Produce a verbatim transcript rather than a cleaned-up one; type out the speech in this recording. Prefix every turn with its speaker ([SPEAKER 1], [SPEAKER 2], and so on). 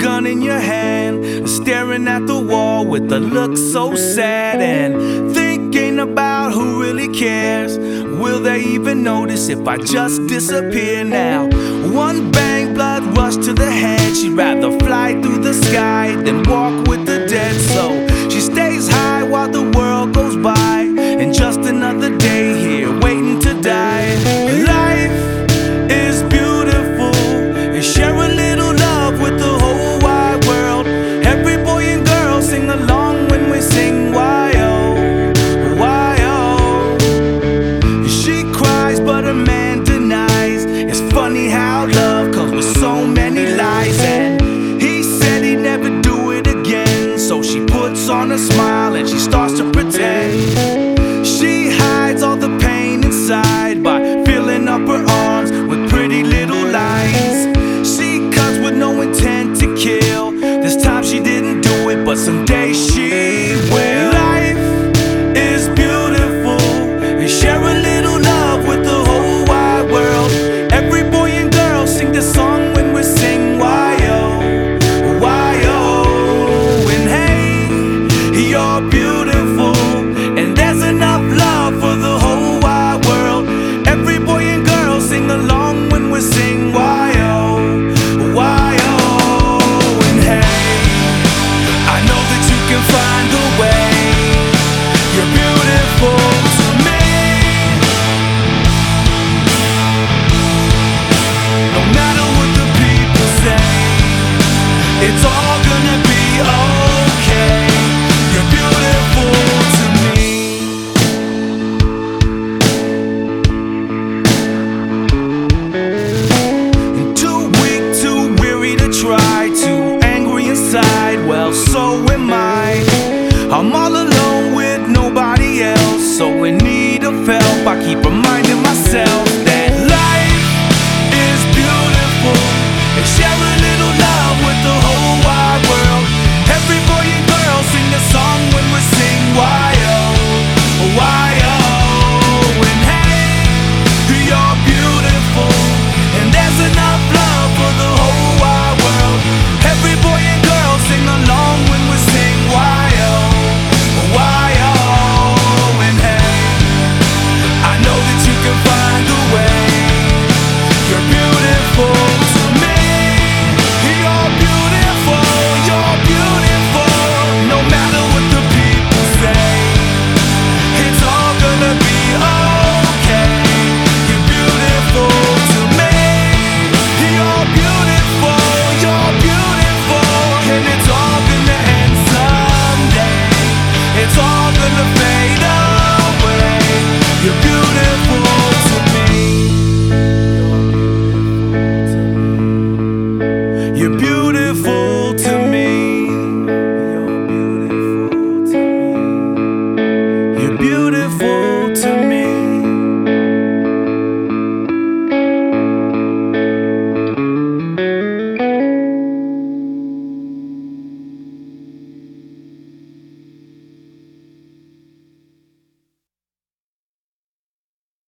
[SPEAKER 1] gun in your hand, staring at the wall with a look so sad, and thinking about who really cares. Will they even notice if I just disappear now? One bang, blood rush to the head. She'd rather fly through the sky than walk with the dead. So she stays high while the world goes by, and just another day here waiting to die. Life is beautiful, and share a little love with the whole wide world. Every boy and girl sing along when we sing why oh, why oh. She cries but a man denies. It's funny how love comes with so many lies, and he said he'd never do it again. So she puts on a smile and she starts to pretend. She hides all the pain inside by filling up her arms with pretty little lines. She cuts with no intent to kill. This time she didn't do it, but someday she will. Life is beautiful, and share a little love with the whole wide world. Every boy and girl sing this song when we sing why oh, why oh. And hey, you're beautiful, and there's enough love for the whole wide world. Every boy and girl sing along when we sing why oh, why oh. And hey, I know that you can find a way. You're beautiful to me. No matter what the people say, it's all gonna be okay. You're beautiful to me. And too weak, too weary to try, too angry inside, well so am I. I'm all alone with nobody else, so in need of help I keep reminding